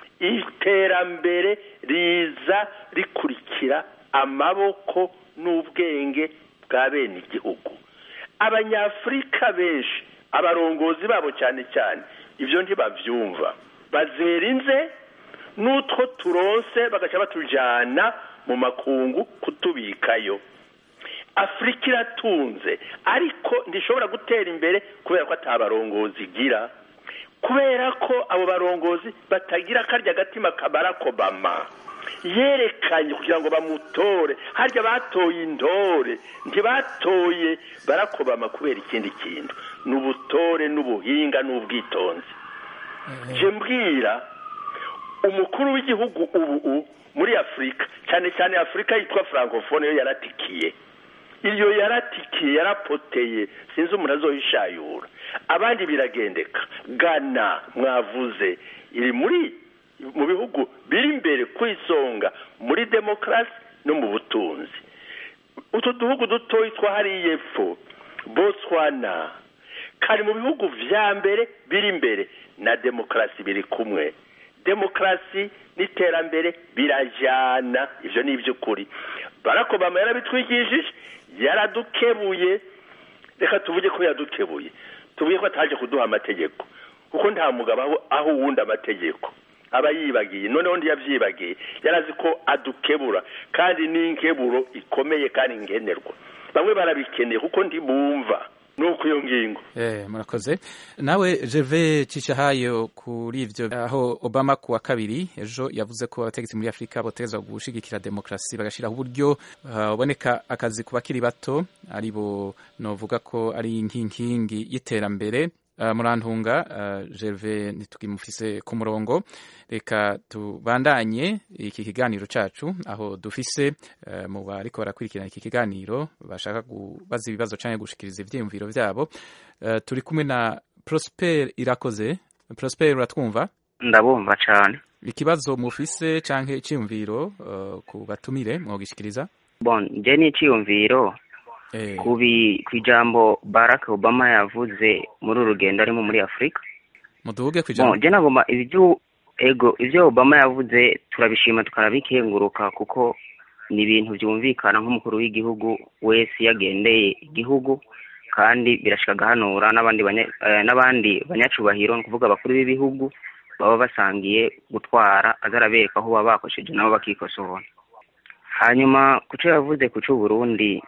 Speaker 4: Iterambere riza rikurikira amaboko n'ubwenge bwa bene igihugu. Abanyafrika benshi, abarongozi babo cyane cyane, ivyo ntibavyumva, bazerinze n'utwo turonse bagaca batujana mu makungu kutubikayo. Afrika iratunze, ariko ndishobora gutera imbere kubera ko atabarongozi igira, kubera ko abo barongozi batagira karya gatima ka Barack Obama yerekanye kugira ngo bamutore. Harya batoye intore, ntibatoye Barack Obama kubera ikindi kintu, n'ubutore n'ubuhinga n'ubwitonzi. Je mbwira umukuru w'igihugu ubu muri Afrika, cyane cyane Afrika yitwa francophone, yo yaratikiye iyo yaratikiye yarapoteye, sinzi umuntu azohishayura. Abandi biragendeka. Ghana mwavuze iri muri mu bihugu biri imbere kwisonga muri demokrasi no mu butunzi. Utu duhugu dutoyi twa hariya epfo, Botswana, kari mu bihugu vya mbere biri imbere, na demokrasi biri kumwe. Demokrasi n'iterambere birajana, ivyo ni ivy'ukuri. Barack Obama yarabitwigishije, yaradukebuye. Reka tuvuge ko yadukebuye, tuvuge ko ataje kuduha amategeko, kuko nta mugabo aho aho uwundi amategeko aba yibagiye. Noneho ndi yavyibagiye, yarazi ko adukebura, kandi n'inkeburo ikomeye kandi ngenerwa. Bamwe barabikeneye kuko ndi bumva nuko iyo ngingo
Speaker 2: eh murakoze nawe Gervais Cishahayo kuri ivyo aho Obama ku wa kabiri ejo yavuze ko abategetsi muri Afrika boteza gushigikira demokrasi bagashiraho uburyo uboneka uh, akazi ku bakiri bato aribo novuga ko ari inkingi y'iterambere. Uh, murantunga uh, Gervais nitugimufise ku murongo, reka tubandanye iki kiganiro cacu aho dufise uh, mu bariko barakurikirana iki kiganiro bashaka kubaza ibibazo canke gushikiriza ivyiyumviro vyabo. Uh, turi kumwe na Prosper Irakoze. Prosper, uratwumva?
Speaker 9: Ndabumva cane.
Speaker 2: Ikibazo mufise canke iciyumviro uh, ku batumire mwogishikiriza?
Speaker 9: Bon, je ni iciyumviro Eh. kubi kwijambo Barack Obama yavuze muri urugendo arimo muri Afrika.
Speaker 2: Muduge kwijambo.
Speaker 9: Bon, je nagoma ibyo ego ivyo Obama yavuze turabishima tukarabikenguruka kuko ni ibintu byumvikana nk'umukuru w'igihugu wese yagendeye igihugu kandi birashikaganura n'abandi banya, eh, n'abandi banyacubahiro kuvuga abakuru b'ibihugu baba basangiye gutwara azarabereka aho baba bakosheje nabo bakikosora. Hanyuma kuco yavuze kuco Burundi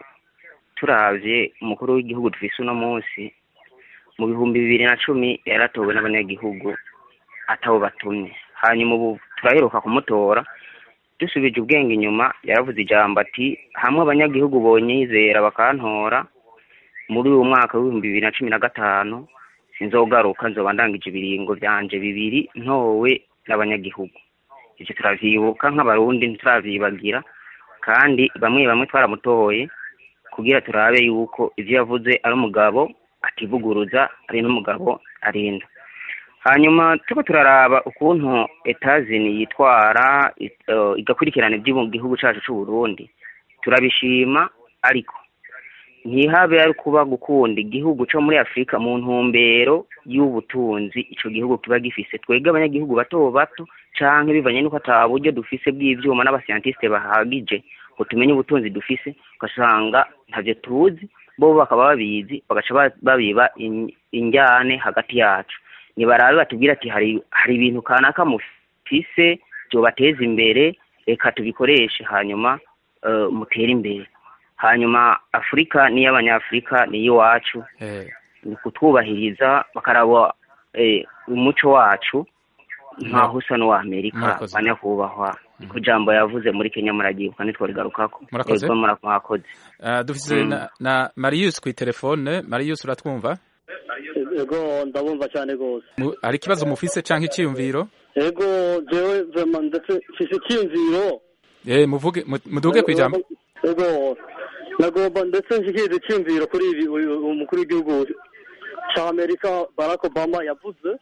Speaker 9: turavye umukuru w'igihugu dufise uno munsi mu bihumbi bibiri na cumi yaratowe n'abanyagihugu atawo batumye. Hanyuma ubu turaheruka kumutora dusubije ubwenge inyuma yaravuze ijambo ati hamwe abanyagihugu bonyizera bakantora muri uyu mwaka w'ibihumbi bibiri na cumi na gatanu sinzogaruka nzoba ndangije ibiringo vyanje bibiri ntowe n'abanyagihugu. Ivyo turavyibuka nk'abarundi ntituravyibagira kandi bamwe bamwe twaramutoye kugira turabe yuko ivyo yavuze ari umugabo ativuguruza ari n'umugabo arinda. Hanyuma tuko turaraba ukuntu Etazini yitwara uh, igakurikirana iby'igihugu cyacu cy'u Burundi turabishima, ariko ntihabe ari kuba gukunda igihugu cyo muri Afrika mu ntumbero y'ubutunzi ico gihugu kiba gifise twega abanyagihugu bato bato canke bivanye nuko ataburyo dufise bw'ivyuma n'abascientiste bahagije ngo tumenye ubutunzi dufise, ugasanga ntavyo tuzi bo bakaba babizi bagaca babiba injyane hagati yacu. Ni barabe batubwira ati hari hari ibintu kanaka mufise byo bateza imbere reka tubikoreshe hanyuma uh, mutera imbere. Hanyuma Afrika ni y'abanyafrika ni yiwacu
Speaker 2: eh
Speaker 9: ni kutwubahiriza bakaraba eh, umuco wacu nkaho usa n'uwa Amerika banyakubahwa ku jambo yavuze muri Kenya muragibuka nitwarigarukako.
Speaker 2: Ego
Speaker 9: murakoze.
Speaker 2: Uh, dufise mm. na, na Marius ku telefone. Marius, uratwumva?
Speaker 10: Ego ndabumva cyane gose.
Speaker 2: Ari kibazo mufise canke iciyumviro?
Speaker 10: Ego jewe vraiment ndetse mfise iciyumviro.
Speaker 2: Eh muvuge muduge kwijambo.
Speaker 10: Ego nagomba ndetse nshikirize iciyumviro kuri ibi umukuru w'igihugu ca Amerika Barack Obama yavuze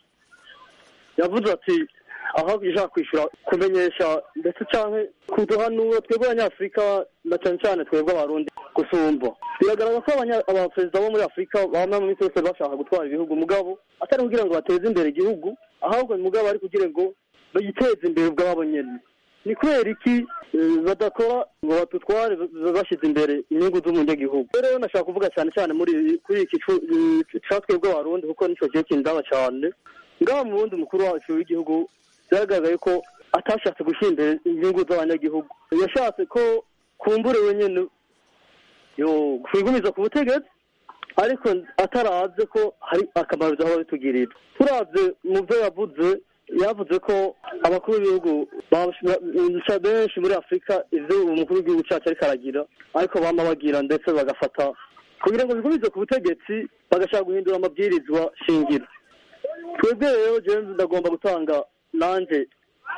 Speaker 10: yavuze ati aho ija kwishura kumenyesha ndetse canke kuduhanura twebwe abanyafrika na cyane cyane twebwe abarundi gusumba. Biragaragara ko abaperezida bo muri Afrika bamwe mu minsi yose bashaka gutwara ibihugu mugabo atari kugira ngo bateze imbere igihugu, ahubwo mugabo ari kugira ngo bayiteze imbere ubwabo nyene. Ni kubera iki badakora ngo batutware bashize imbere inyungu z'umunyagihugu? Rero nashaka kuvuga cyane cyane muri kuri iki twebwe abarundi kuko nico gihe kindaba cyane ngaho mu bundi mukuru wacu w'igihugu byaragaragaye ko atashatse gushyira imbere inyungu z'abanyagihugu. Yashatse ko kumbure wenyine yo kwigumiza ku butegetsi ariko ataraze ko hari akamaro byaba bitugirira. Turavye mu byo yavuze yavuze ko abakuru b'ibihugu benshi muri Afrika ivyo umukuru w'igihugu cyacu ariko aragira ariko bama bagira ndetse bagafata kugira ngo bigumize ku butegetsi bagashaka guhindura amabwirizwa shingiro. Twebwe rero je ndagomba gutanga nanje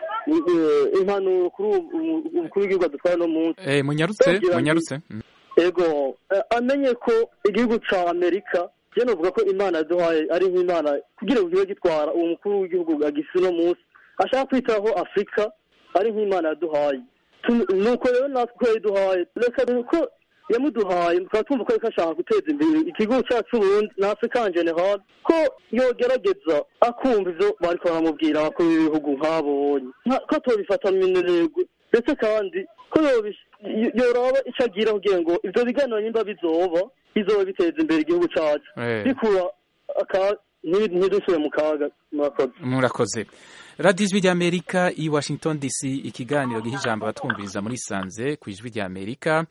Speaker 10: impanuro kuri umukuru w'igihugu adutwara no munsi.
Speaker 2: Eh munyarutse munyarutse.
Speaker 10: Ego amenye ko igihugu ca Amerika je novuga ko Imana yaduhaye ari nk'Imana kugira ngo gitwara uwo mukuru w'igihugu agise no munsi ashaka kwitaho Afrika ari nk'Imana yaduhaye. Nuko rero natwe yaduhaye reka ko yamuduhaye twatumva ko ashaka guteza imbere ikigo cyacu Burundi na Afrika en general ko yogerageza akumva ivyo bariko baramubwira abakuru b'ibihugu nk'abonye ko tobifata minerego ndetse kandi ko yoraba icagira kugira ngo ivyo biganiro nyimba bizoba bizoba biteza imbere igihugu cyacu bikura ntidusubire mu kaga. Murakoze.
Speaker 2: Murakoze. Radio Ijwi ry'Amerika i Washington D C, ikiganiro giha ijambo abatwumviriza muri sanze ku Ijwi ry'Amerika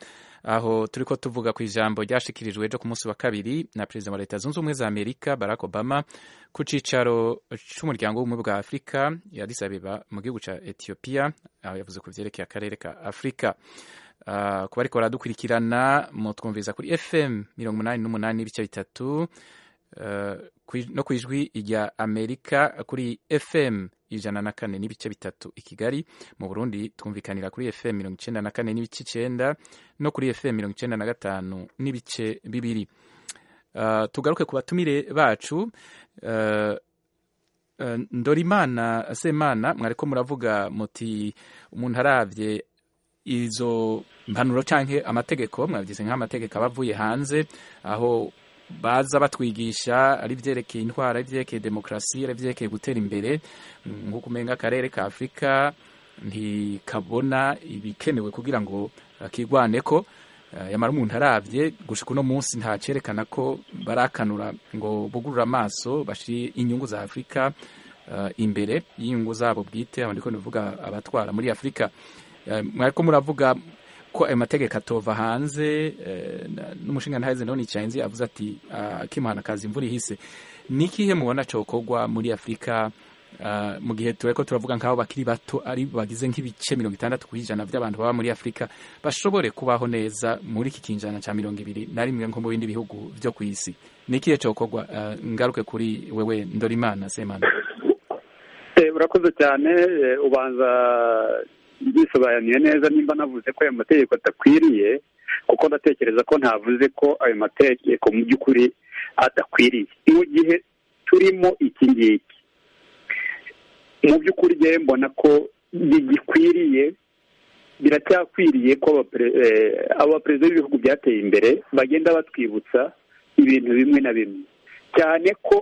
Speaker 2: aho turiko tuvuga ku ijambo ryashikirijwe ejo ku munsi wa kabiri na perezida wa leta zunze ubumwe za Amerika Barack Obama ku cicaro c'umuryango w'ubumwe bwa Afrika ya Addis Abeba mu gihugu ca Ethiopia, aho yavuze ku vyerekeye akarere ka Afrika. Uh, ku bariko baradukurikirana mutwumviza kuri F M mirongo umunani n'umunani n'ibice bitatu uh, no kwijwi rya Amerika kuri F M ijana na kane n'ibice bitatu i Kigali. Mu Burundi twumvikanira kuri F M mirongo icenda na kane n'ibice icenda no kuri F M mirongo icenda na gatanu n'ibice bibiri. Uh, tugaruke ku batumire bacu. uh, uh, Ndorimana Semana, mwariko muravuga muti umuntu aravye izo mpanuro canke amategeko, mwagize nk'amategeko abavuye hanze aho baza batwigisha ari vyerekeye intwara, ari vyerekeye demokrasi, ari vyerekeye gutera imbere, nko kumenga akarere ka Afrika ntikabona ibikenewe kugira ngo kigwaneko. Uh, yamara umuntu aravye gushika uno munsi nta cerekana ko barakanura ngo bugurura amaso bashire inyungu za Afrika uh, imbere y'inyungu zabo bwite, aho ndiko nivuga abatwara muri Afrika. Uh, mwariko muravuga ko ayo mategeko atova hanze, uh, n'umushinga ntahize none icanzi avuze ati akimana uh, kazi imvura ihise. Nikihe mubona cokogwa muri Afrika uh, mu gihe tureko turavuga nk'aho bakiri bato ari bagize nk'ibice mirongo itandatu kwijana vy'abantu baba muri Afrika bashobore kubaho neza muri iki kinjana ca mirongo ibiri na rimwe nko mu bindi bihugu vyo kw'isi? Nikihe cokogwa? Uh, ngaruke kuri wewe Ndorimana Semana.
Speaker 1: Eh, urakoze cyane. Ubanza bisobanuye neza nimba navuze ko ayo mategeko atakwiriye, kuko ndatekereza ko ntavuze ko ayo mategeko mu by'ukuri adakwiriye. Mu gihe turimo iki ngiki, mu by'ukuri njyewe mbona ko bigikwiriye, biracyakwiriye ko abaperezida b'ibihugu byateye imbere bagenda batwibutsa ibintu bimwe na bimwe, cyane ko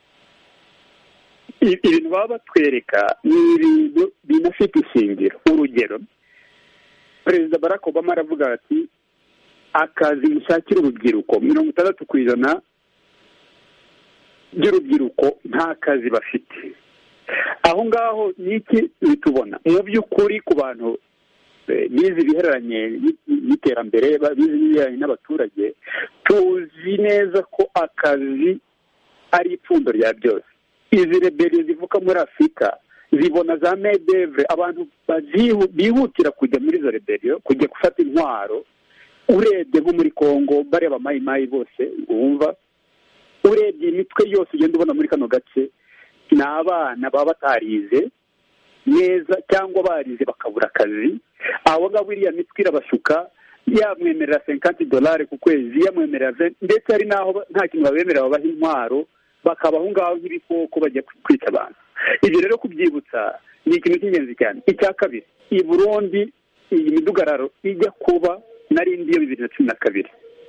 Speaker 1: ibintu baba batwereka ni ibintu binafite ishingiro. Urugero, perezida Barack Obama aravuga ati akazi mushakira urubyiruko, mirongo itandatu ku ijana by'urubyiruko nta kazi bafite. Aho ngaho niki bitubona mu by'ukuri ku bantu bize ibihereranye n'iterambere, bize ibihereranye n'abaturage, tuzi neza ko akazi ari ipfundo rya byose. Izi rebeli zivuka muri Afrika zibona za medevre, abantu bihutira kujya muri izo rebeli, kujya gufata intwaro. Urebye nko muri Kongo bareba mayimayi bose wumva, urebye imitwe yose ugenda ubona muri kano gace ni abana baba batarize neza cyangwa barize bakabura akazi. Abo ngabo iriya mitwe irabashuka, yamwemerera cinquante dolari ku kwezi, yamwemerera ndetse hari naho nta kintu babemerera babaha intwaro, bakabaho ngaho nk'ibikoko bajya kwica abantu. Ibyo rero kubyibutsa ni ikintu cy'ingenzi cyane. Icya kabiri, i Burundi iyi midugararo ijya kuba narindi yo bibiri na cumi na kabiri,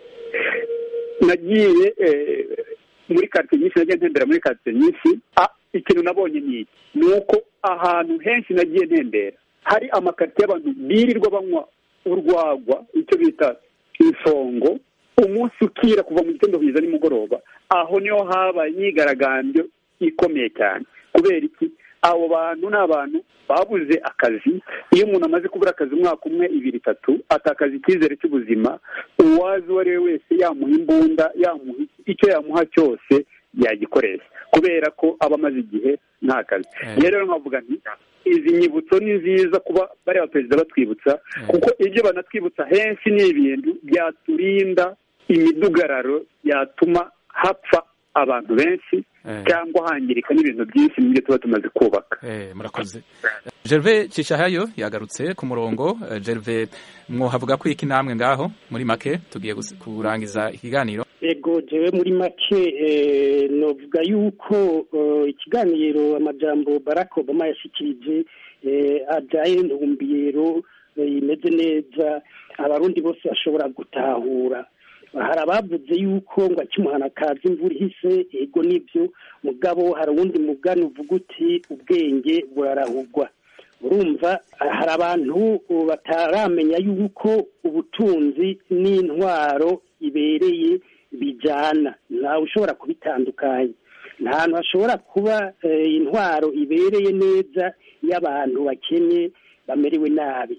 Speaker 1: nagiye muri quartier nyinshi, nagiye ntembera muri quartier nyinshi. Ikintu nabonye ni iki, ni uko ahantu henshi nagiye ntembera hari amakartier y'abantu birirwa banywa urwagwa, icyo bita isongo, umunsi ukira kuva mu gitondo kugeza nimugoroba. Aho niho haba imyigaragambyo ikomeye cyane. Kubera iki? Abo bantu ni abantu babuze akazi. Iyo umuntu amaze kubura akazi umwaka umwe ibiri itatu, atakaza icyizere cy'ubuzima. Uwazi uwo ari we wese yamuha imbunda, yamuha icyo yamuha cyose yagikoresha, kubera ko aba amaze igihe nta kazi. Rero nkavuga nti izi nyibutso ni nziza kuba bari abaperezida batwibutsa, kuko ibyo banatwibutsa henshi ni ibintu byaturinda imidugararo yatuma hapfa abantu benshi cyangwa hangirika n'ibintu byinshi mu byo tuba tumaze kubaka.
Speaker 2: Murakoze. Gervais Cishahayo yagarutse ku murongo. Gervais, mwohavuga ko iki namwe ngaho muri make tugiye kurangiza ikiganiro?
Speaker 3: Ego, jewe muri make novuga yuko ikiganiro amajambo Barack Obama yashikirije ajaye ntumbiro imeze neza, abarundi bose bashobora gutahura. Hari abavuze yuko ngo akimuhana kazi imvura ihise, ego nibyo, mugabo hari uwundi mugani uvuga uti ubwenge burarahugwa. Urumva hari abantu bataramenya yuko ubutunzi n'intwaro ibereye bijana, ntawe ushobora kubitandukanya. Nta hantu hashobora kuba intwaro ibereye neza y'abantu bakenye bamerewe nabi.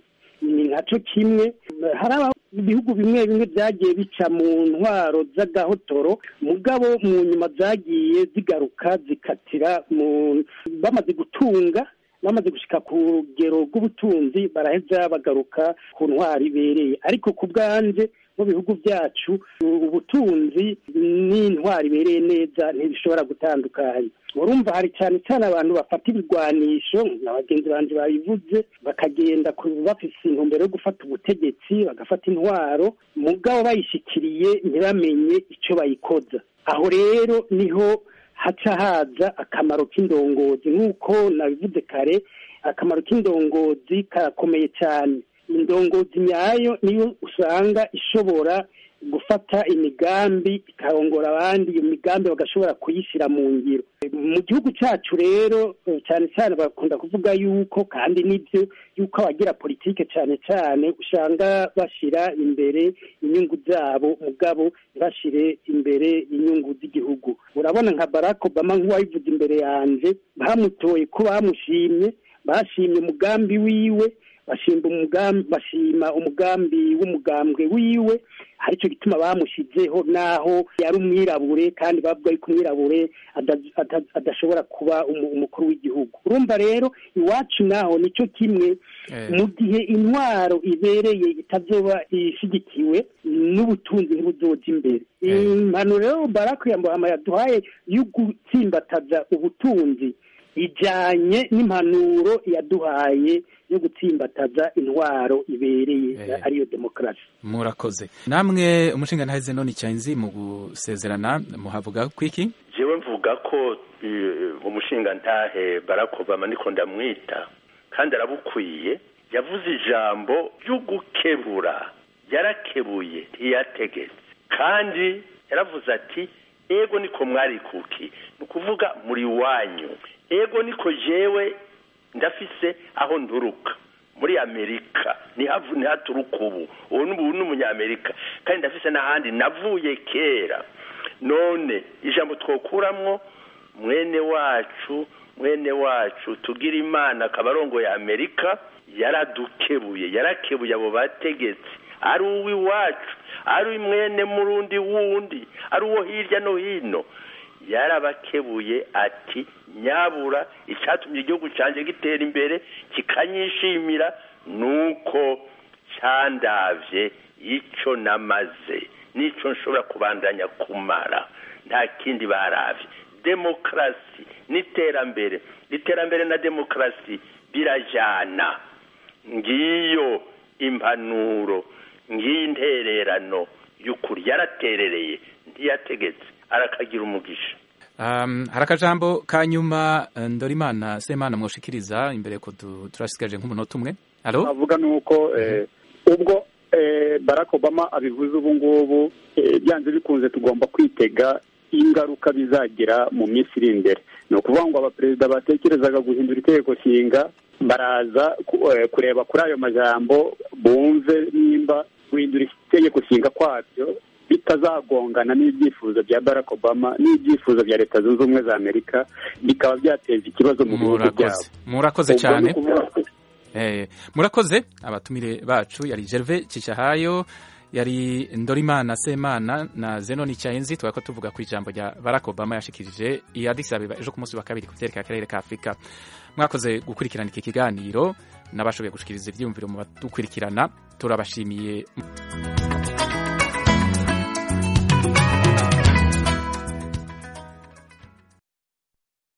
Speaker 3: ni nkaco kimwe. Hari ibihugu bimwe bimwe byagiye bica mu ntwaro z'agahotoro mugabo mu nyuma zagiye zigaruka zikatira mu bamaze gutunga bamaze gushika ku rugero rw'ubutunzi baraheza bagaruka ku ntwaro ibereye. Ariko ku bwanje mu bihugu byacu ubutunzi n'intwaro ibereye neza ntibishobora gutandukanya. Urumva hari cyane cyane abantu bafata ibigwanisho n'abagenzi banje babivuze bakagenda bafise intumbero yo gufata ubutegetsi bagafata intwaro mugabo bayishikiriye ntibamenye icyo bayikoza. Aho rero niho haca haza akamaro k'indongozi nk'uko nabivuze kare. Akamaro k'indongozi karakomeye cyane. Indongozi nyayo niyo usanga ishobora gufata imigambi ikarongora abandi, iyo migambi bagashobora kuyishyira mu ngiro. Mu gihugu cyacu rero cyane cyane bakunda kuvuga yuko kandi nibyo yuko abagira politike cyane cyane usanga bashyira imbere inyungu zabo mugabo bashire imbere inyungu z'igihugu. Urabona nka Barack Obama nk'uwayivuze imbere yanje bamutoye ko bamushimye, bashimye umugambi wiwe, bashimba umugambi bashima umugambi w'umugambwe wiwe, hari cyo gituma bamushizeho naho yari umwirabure kandi bavuga yuko umwirabure adashobora kuba umukuru w'igihugu. Urumva rero iwacu naho nico kimwe mu gihe intwaro ibereye itazoba ishigikiwe n'ubutunzi ntibuzoja imbere. Impanuro rero Barack Obama yaduhaye yo gutsimbataza ubutunzi ijanye n'impanuro yaduhaye yo gutsimbataza intwaro ibereye eh, ariyo demokrasi.
Speaker 2: Murakoze namwe umushinga ntahize none cyanzi mu gusezerana muhavuga kwiki?
Speaker 4: Jewe mvuga ko umushinga ntahe Barack Obama niko ndamwita kandi arabukwiye, yavuze ijambo ryo gukebura, yarakebuye ntiyategetse kandi yaravuze ati ego niko mwari kuki, nukuvuga muri wanyu, ego niko jewe ndafise aho nduruka muri Amerika nihavu nihaturuka ubu uwo n'ubu n'umunyamerika kandi ndafise n'ahandi navuye kera. None ijambo twokuramwo mwene wacu mwene wacu tugira Imana kabarongo ya Amerika yaradukebuye, yarakebuye abo bategetsi, ari uwi wacu, ari mwene murundi wundi, ari uwo hirya no hino, yarabakebuye ati nyabura icyatumye igihugu canje gitera imbere kikanyishimira nuko cyandavye ico namaze nico nshobora kubandanya kumara, nta kindi baravye. Demokrasi n'iterambere, iterambere na demokrasi birajana. Ngiyo impanuro, ngiyo intererano y'ukuri, yaraterereye ntiyategetse, arakagira umugisha.
Speaker 2: Um, harakajambo kanyuma Ndorimana Semana mwoshikiriza imbere ko turasigaje nk'umunota umwe. Allo?
Speaker 1: Avuga nuko eh, ubwo eh, Barack Obama abivuze ubu ngubu eh, byanze bikunze tugomba kwitega ingaruka bizagira mu minsi iri imbere. No kuvuga ngo abaperezida batekerezaga guhindura itegeko nshinga baraza eh, kureba kuri ayo majambo bumve nimba guhindura itegeko nshinga kwabyo bitazagongana n'ibyifuzo bya Barack Obama n'ibyifuzo bya Leta Zunze Ubumwe za Amerika, bikaba byateza ikibazo mu bihugu byabo.
Speaker 2: Murakoze cyane. Eh, murakoze abatumire bacu yari Gervais Cishahayo, yari Ndorimana Semana na Zenoni Cyaenzi. Twako tuvuga ku ijambo rya Barack Obama yashikirije i Addis Abeba ejo ku munsi wa kabiri ku vyerekeye akarere ka Afrika. Mwakoze gukurikirana iki kiganiro n'abashoboye gushikiriza ivyumviro mu badukurikirana, turabashimiye.